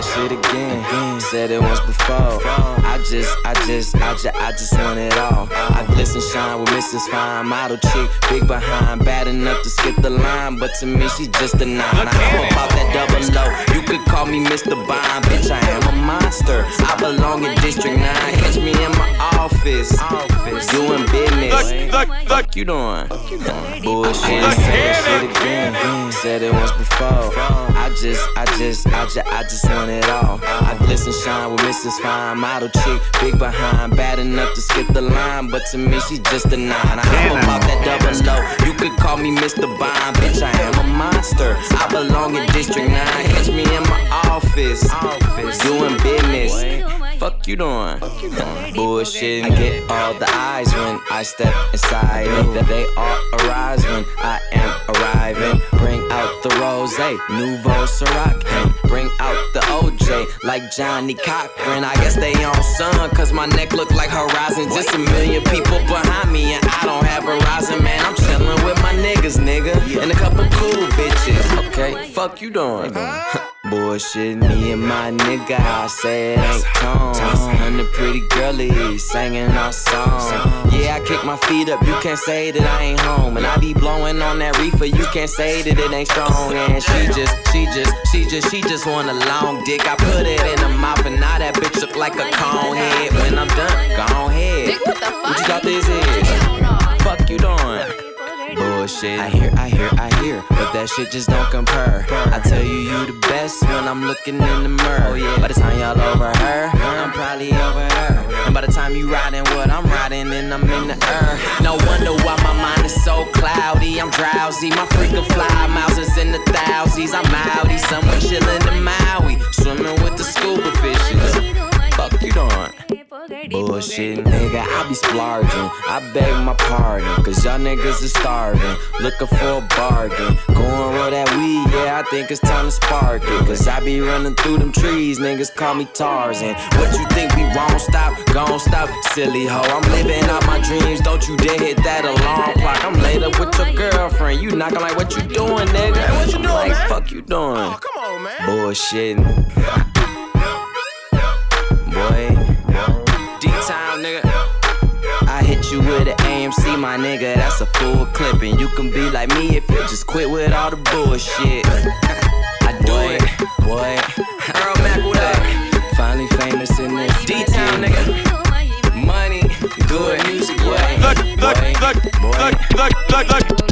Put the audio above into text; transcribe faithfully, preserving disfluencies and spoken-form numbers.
shit again. Said it once before. I just, I just, I just, I just want it all. I glisten, shine with Missus Fine, model chick, big behind, bad enough to skip the line, but to me she's just a nine. I'm about that double O. You could call me Mister Bond, bitch. I am a monster. I belong in District Nine. Catch me in my office, doing business. Fuck you doing? Bullshit. Said shit again. Said it once before. I just, I just, I just, I just want it all. I glisten, shine with Missus Fine, model chick, big behind, bad enough to skip the line, but to me she's just a nine. I'm about that double O. You could call me Mister Bond, bitch. I am a monster. I belong in District Nine. Catch me in my office, doing business. Fuck you doing? Bullshit. I get all the eyes when I step inside, and they all arise when I am arriving. Bring out the rosé, Nouveau Ciroc, and bring out the O J like Johnny Cochran. I guess they on sun, cause my neck look like Horizon. Just a million people behind me, and I don't have Horizon, man. I'm chillin' with my niggas, nigga, and a couple cool bitches. Okay, fuck you doing? Bullshit, me and my nigga, I say it ain't tone. And the pretty girlies singing our song. Yeah, I kick my feet up, you can't say that I ain't home. And I be blowing on that reefer, you can't say that it ain't strong. And she just, she just, she just, she just want a long dick. I put it in her mouth and now that bitch look like a cone head. When I'm done, go ahead. What you thought this is? Fuck you doing? Bullshit. I hear, I hear, I hear, but that shit just don't compare. I tell you, you the best when I'm looking in the mirror. By the time y'all over her, I'm probably over her. And by the time you riding what I'm riding, then I'm in the air. No wonder why my mind is so cloudy. I'm drowsy, my freaking fly miles is in the thousands. I'm outie, somewhere chillin' in Maui, swimming with the scuba fishes. Fuck you doing? Bullshit, nigga, I be splurging. I beg my pardon, cause y'all niggas is starving, looking for a bargain. Going roll that weed, yeah, I think it's time to spark it. Cause I be running through them trees, niggas call me Tarzan. What you think we won't stop? Gon' stop, silly hoe. I'm living out my dreams, don't you dare hit that alarm clock. I'm laid up with your girlfriend, you knocking like, what you doing, nigga? Hey, what you I'm doing, like, man? fuck you doing? Oh, come on, man. Bullshitting. Boy, D-Town, nigga. I hit you with an A M C, my nigga, that's a full clip. And you can be like me if you just quit with all the bullshit. I do boy, it, boy. Earl Mac, what up? Finally famous in this D-Town, nigga. Money, good music, boy. Look, look, look, look, look, look, look.